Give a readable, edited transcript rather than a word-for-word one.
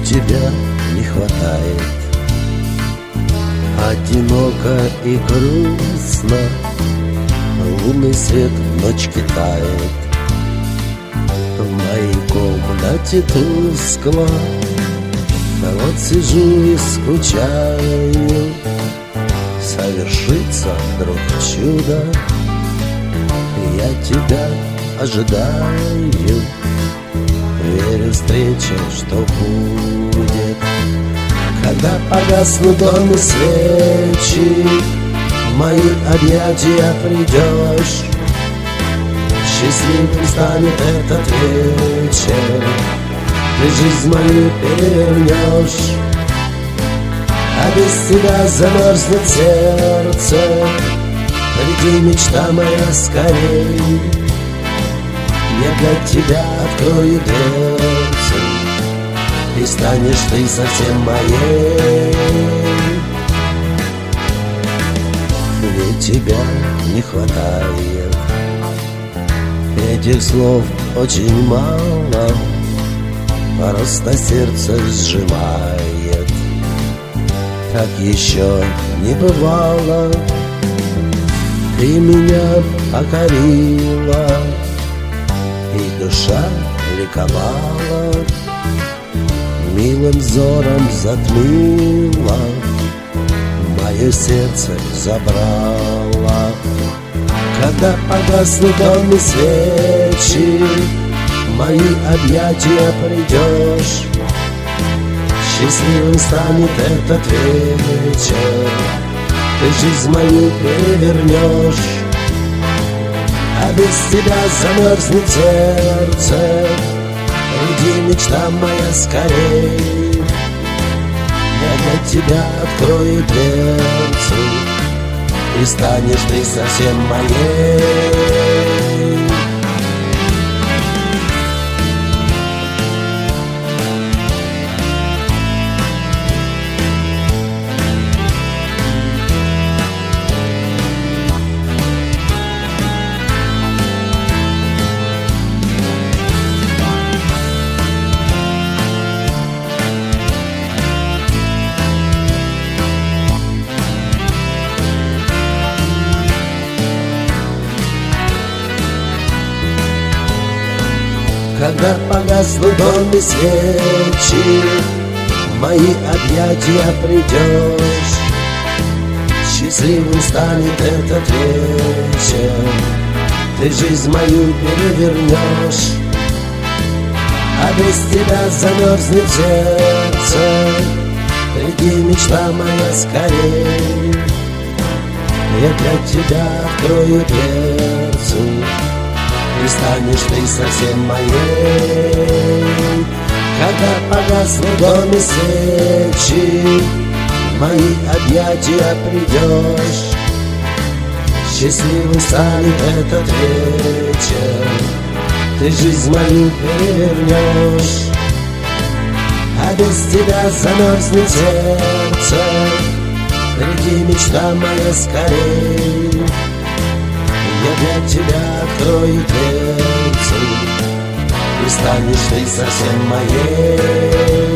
тебя не хватает. Одиноко и грустно, лунный свет в ночке тает. В моей комнате тускло, вот сижу и скучаю. Совершится вдруг чудо, я тебя ожидаю. Верю встрече, что будет, когда погаснут в доме свечи. В мои объятия придешь, счастливым станет этот вечер. Ты жизнь мою перевернешь, а без тебя замерзнет сердце. Приди, мечта моя, скорей, я для тебя открою дверцу, и станешь ты совсем моей. Ведь тебя не хватает, этих слов очень мало, просто сердце сжимает. Так еще не бывало, ты меня покорила, и душа ликовала, милым взором затмила, мое сердце забрала. Когда погаснут в доме свечи, в мои объятия придешь, счастливым станет этот вечер. Ты жизнь мою перевернешь, а без тебя замерзнет сердце. Приди, мечта моя, скорей, я для тебя открою дверцу, и станешь ты совсем моей. Когда погаснут в доме свечи, в мои объятия придешь, счастливым станет этот вечер. Ты жизнь мою перевернешь, а без тебя замерзнет сердце. Приди, мечта моя, скорей, я для тебя открою дверцу, и станешь ты совсем моей. Когда погаснут в доме свечи, в мои объятия придешь, счастливым станет этот вечер. Ты жизнь мою перевернешь, а без тебя замерзнет сердце. Приди, мечта моя, скорей, я для тебя открою дверцу, и станешь ты совсем моей.